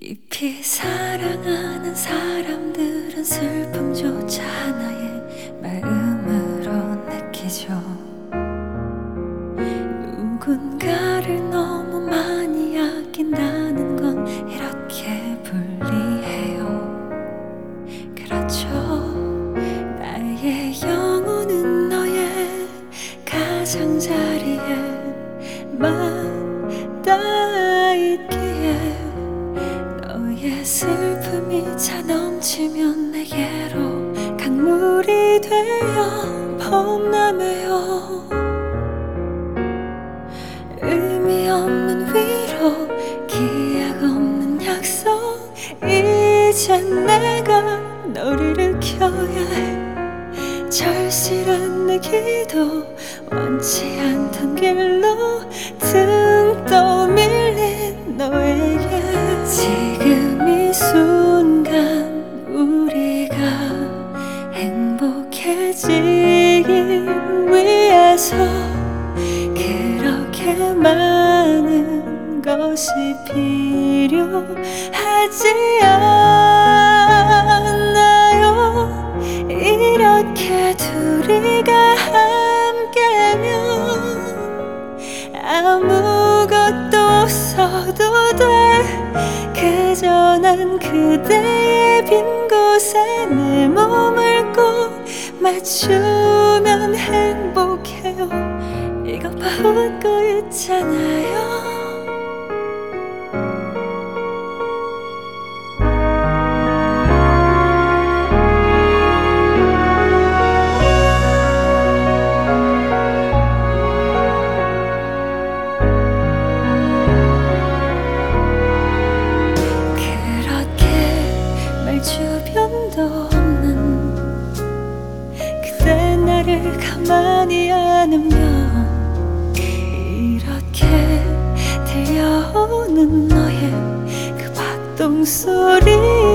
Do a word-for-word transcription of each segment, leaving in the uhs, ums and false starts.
깊이 사랑하는 사람들은 슬픔조차 나의 마음으로 느끼죠. 누군가를 너무 많이 아낀다는 건 이렇게 불리해요. 그렇죠. 나의 영혼은 너의 가장자리에 맞닿아있기에 너의 슬픔이 차 넘치면 내게로 강물이 되어 범람해요. 의미 없는 위로, 기약 없는 약속, 이젠 내가 너를 일으켜야 해. 절실한 내 기도, 원치 않던 길로 등 떠밀린 너에게 지금 이 순간 우리가 행복해지기 위해서 그렇게 많은 것이 필요하지 않나요? 이렇게 둘이가 함께면 아무것도 없어도 돼. 그저 난 그대의 빈 곳에 내 몸을 꼭 맞추면 행복해요. 이것 봐 웃고 있잖아요. 주변도 없는 그대 나를 가만히 안으면 이렇게 들려오는 너의 그 박동 소리.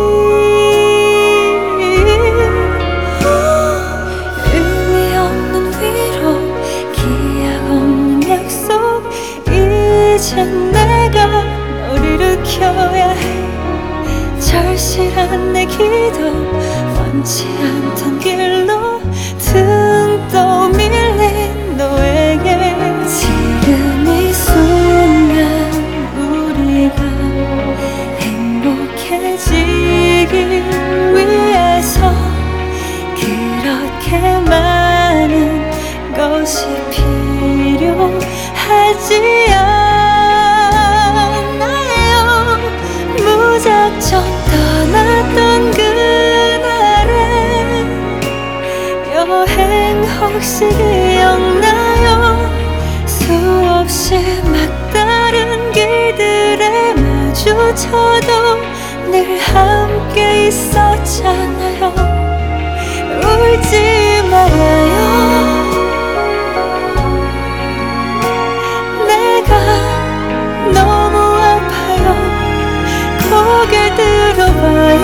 의미 없는 위로, 기약 없는 약속, 이젠 내가 너를 일으켜야 해. 절실한 내 기도, 원치 않던 길로 등 떠밀린 너에게 지금 이 순간 우리가 행복해지기 위해서 그렇게 많은 것이 필요하지 않나요? 무작정 떠났던 그날의 여행 혹시 기억나요? 수없이 막다른 길들에 마주쳐도 늘 함께 있었잖아요. 울지 말아요. 내가 너무 아파요. 고개 들어봐요.